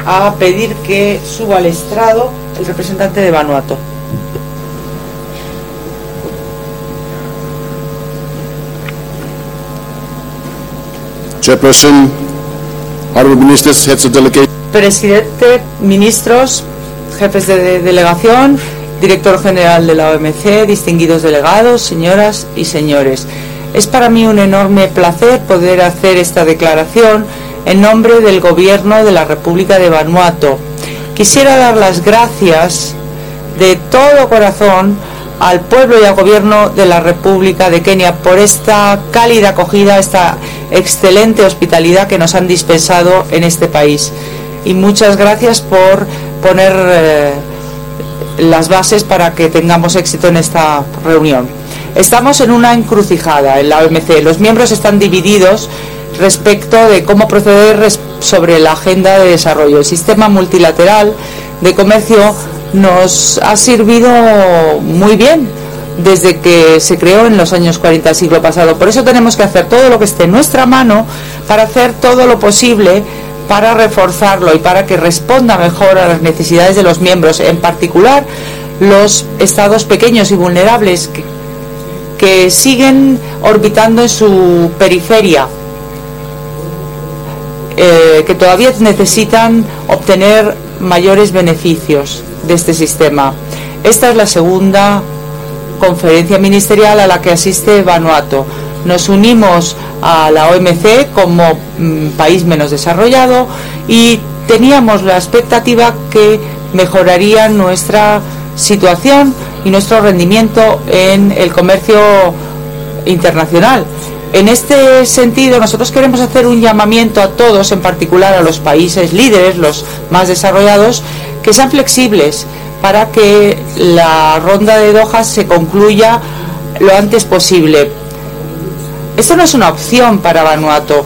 a pedir que suba al estrado el representante de Vanuatu. Chairperson, Honorable Ministers, Heads of Delegation. Presidente, ministros, jefes de delegación, director general de la OMC, distinguidos delegados, señoras y señores. Es para mí un enorme placer poder hacer esta declaración en nombre del Gobierno de la República de Vanuatu. Quisiera dar las gracias de todo corazón al pueblo y al Gobierno de la República de Kenia por esta cálida acogida, esta excelente hospitalidad que nos han dispensado en este país. Y muchas gracias por poner las bases para que tengamos éxito en esta reunión. Estamos en una encrucijada en la OMC. Los miembros están divididos respecto de cómo proceder sobre la agenda de desarrollo. El sistema multilateral de comercio nos ha servido muy bien desde que se creó en los años 40 del siglo pasado. Por eso tenemos que hacer todo lo que esté en nuestra mano para hacer todo lo posible para reforzarlo y para que responda mejor a las necesidades de los miembros, en particular los estados pequeños y vulnerables que siguen orbitando en su periferia, que todavía necesitan obtener mayores beneficios de este sistema. Esta es la segunda conferencia ministerial a la que asiste Vanuatu. Nos unimos a la OMC como país menos desarrollado y teníamos la expectativa que mejoraría nuestra situación y nuestro rendimiento en el comercio internacional. En este sentido, nosotros queremos hacer un llamamiento a todos, en particular a los países líderes, los más desarrollados, que sean flexibles para que la ronda de Doha se concluya lo antes posible. Esto no es una opción para Vanuatu.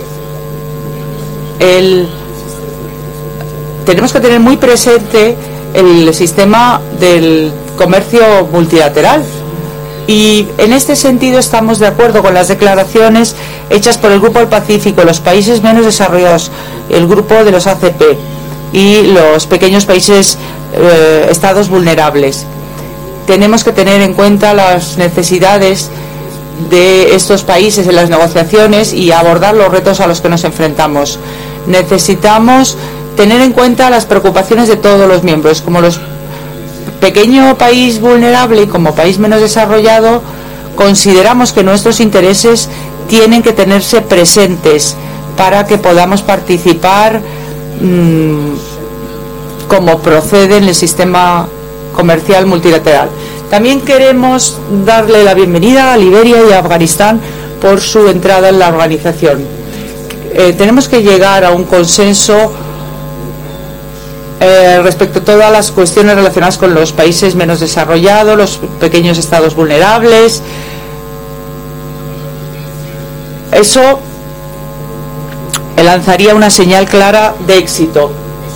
Tenemos que tener muy presente el sistema del comercio multilateral. Y en este sentido estamos de acuerdo con las declaraciones hechas por el Grupo del Pacífico, los países menos desarrollados, el grupo de los ACP y los pequeños países, estados vulnerables. Tenemos que tener en cuenta las necesidades de estos países en las negociaciones y abordar los retos a los que nos enfrentamos. Necesitamos tener en cuenta las preocupaciones de todos los miembros, como los pequeño país vulnerable y como país menos desarrollado. Consideramos que nuestros intereses tienen que tenerse presentes para que podamos participar como procede en el sistema comercial multilateral. También queremos darle la bienvenida a Liberia y a Afganistán por su entrada en la organización. Tenemos que llegar a un consenso respecto a todas las cuestiones relacionadas con los países menos desarrollados, los pequeños estados vulnerables. Eso lanzaría una señal clara de éxito.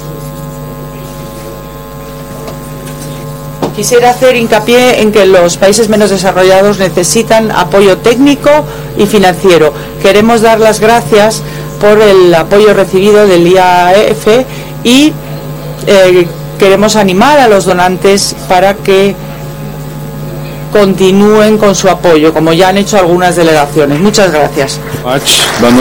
Quisiera hacer hincapié en que los países menos desarrollados necesitan apoyo técnico y financiero. Queremos dar las gracias por el apoyo recibido del IAF y queremos animar a los donantes para que continúen con su apoyo, como ya han hecho algunas delegaciones. Muchas gracias.